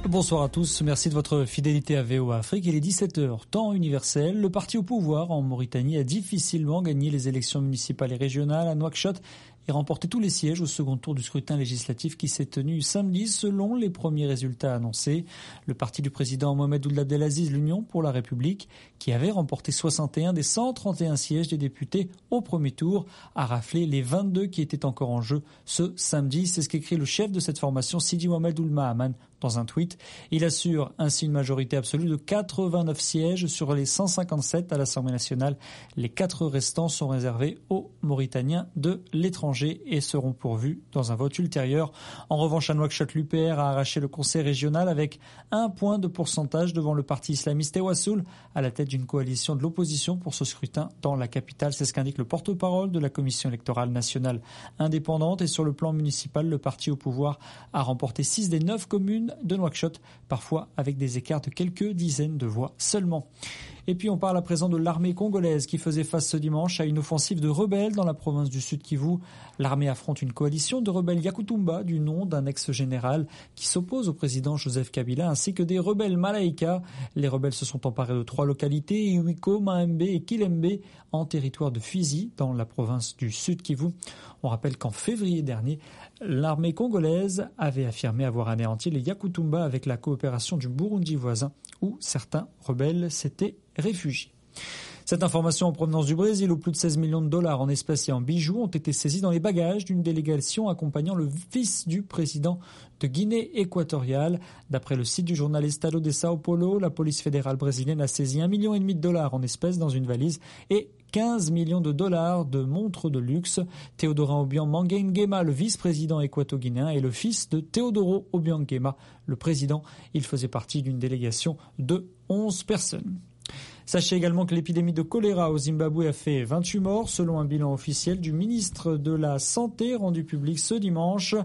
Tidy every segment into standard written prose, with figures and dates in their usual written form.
Bonsoir à tous, merci de votre fidélité à VOA Afrique. Il est 17h, temps universel. Le parti au pouvoir en Mauritanie a difficilement gagné les élections municipales et régionales à Nouakchott et remporté tous les sièges au second tour du scrutin législatif qui s'est tenu samedi selon les premiers résultats annoncés. Le parti du président Mohamed Ould Abdelaziz, l'Union pour la République, qui avait remporté 61 des 131 sièges des députés au premier tour, a raflé les 22 qui étaient encore en jeu ce samedi. C'est ce qu'écrit le chef de cette formation, Sidi Mohamed Ould Mahaman, dans un tweet. Il assure ainsi une majorité absolue de 89 sièges sur les 157 à l'Assemblée nationale. Les 4 restants sont réservés aux Mauritaniens de l'étranger et seront pourvus dans un vote ultérieur. En revanche, à Nouakchott, l'UPR a arraché le conseil régional avec 1 point de pourcentage devant le parti islamiste Tewassoul à la tête d'une coalition de l'opposition pour ce scrutin dans la capitale. C'est ce qu'indique le porte-parole de la Commission électorale nationale indépendante. Et sur le plan municipal, le parti au pouvoir a remporté 6 des 9 communes de Nouakchott, parfois avec des écarts de quelques dizaines de voix seulement. Et puis on parle à présent de l'armée congolaise qui faisait face ce dimanche à une offensive de rebelles dans la province du Sud Kivu. L'armée affronte une coalition de rebelles Yakutumba du nom d'un ex-général qui s'oppose au président Joseph Kabila ainsi que des rebelles Malaïka. Les rebelles se sont emparés de 3 localités, Iwiko, Mahembe et Kilembe, en territoire de Fizi dans la province du Sud Kivu. On rappelle qu'en février dernier, l'armée congolaise avait affirmé avoir anéanti les Yakutumba avec la coopération du Burundi voisin où certains rebelles s'étaient réfugiés. Cette information en provenance du Brésil où plus de 16 millions de dollars en espèces et en bijoux ont été saisis dans les bagages d'une délégation accompagnant le fils du président de Guinée équatoriale. D'après le site du journal Estado de Sao Paulo, la police fédérale brésilienne a saisi 1,5 million de dollars en espèces dans une valise et 15 millions de dollars de montres de luxe. Théodorin Obiang Nguema, le vice-président équato-guinéen, est le fils de Teodoro Obiang Nguema, le président. Il faisait partie d'une délégation de 11 personnes. Sachez également que l'épidémie de choléra au Zimbabwe a fait 28 morts, selon un bilan officiel du ministre de la Santé rendu public ce dimanche.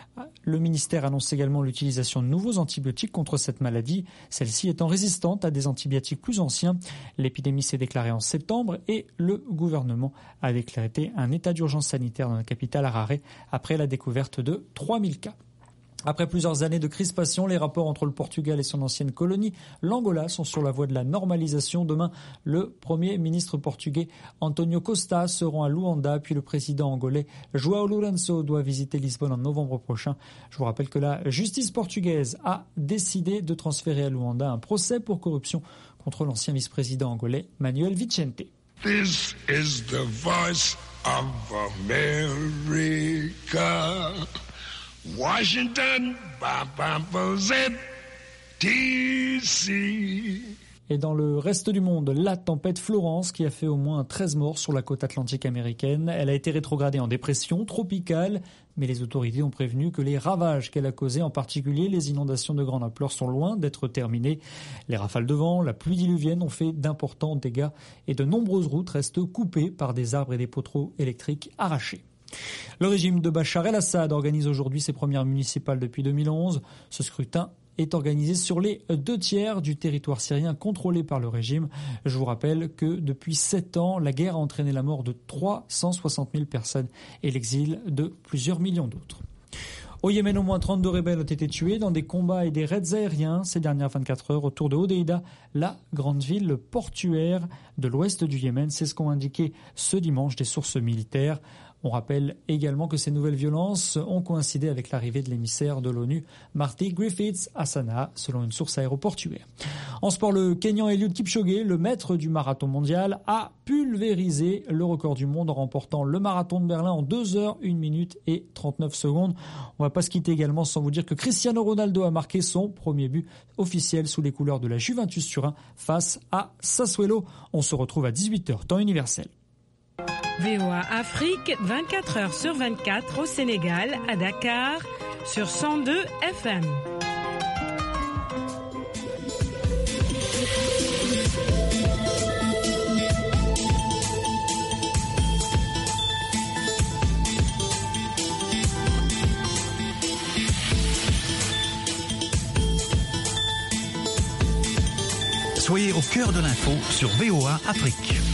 Le ministère annonce également l'utilisation de nouveaux antibiotiques contre cette maladie, celle-ci étant résistante à des antibiotiques plus anciens. L'épidémie s'est déclarée en septembre et le gouvernement a décrété un état d'urgence sanitaire dans la capitale Harare après la découverte de 3000 cas. Après plusieurs années de crispation, les rapports entre le Portugal et son ancienne colonie, l'Angola, sont sur la voie de la normalisation. Demain, le Premier ministre portugais António Costa se rend à Luanda, puis le président angolais João Lourenço doit visiter Lisbonne en novembre prochain. Je vous rappelle que la justice portugaise a décidé de transférer à Luanda un procès pour corruption contre l'ancien vice-président angolais Manuel Vicente. This is the voice of America. Washington, D.C. Et dans le reste du monde, la tempête Florence qui a fait au moins 13 morts sur la côte atlantique américaine. Elle a été rétrogradée en dépression tropicale, mais les autorités ont prévenu que les ravages qu'elle a causés, en particulier les inondations de grande ampleur, sont loin d'être terminés. Les rafales de vent, la pluie diluvienne ont fait d'importants dégâts et de nombreuses routes restent coupées par des arbres et des poteaux électriques arrachés. Le régime de Bachar el-Assad organise aujourd'hui ses premières municipales depuis 2011. Ce scrutin est organisé sur les 2/3 du territoire syrien contrôlé par le régime. Je vous rappelle que depuis 7 ans, la guerre a entraîné la mort de 360 000 personnes et l'exil de plusieurs millions d'autres. Au Yémen, au moins 32 rebelles ont été tués dans des combats et des raids aériens ces dernières 24 heures autour de Hodeïda, la grande ville portuaire de l'ouest du Yémen. C'est ce qu'ont indiqué ce dimanche des sources militaires. On rappelle également que ces nouvelles violences ont coïncidé avec l'arrivée de l'émissaire de l'ONU, Marty Griffiths, à Sanaa, selon une source aéroportuaire. En sport, le Kenyan Eliud Kipchoge, le maître du marathon mondial, a pulvérisé le record du monde en remportant le marathon de Berlin en 2 heures, 1 minute et 39 secondes. On ne va pas se quitter également sans vous dire que Cristiano Ronaldo a marqué son premier but officiel sous les couleurs de la Juventus Turin face à Sassuolo. On se retrouve à 18h, temps universel. VOA Afrique, 24 heures sur 24 au Sénégal, à Dakar, sur 102 FM. Soyez au cœur de l'info sur VOA Afrique.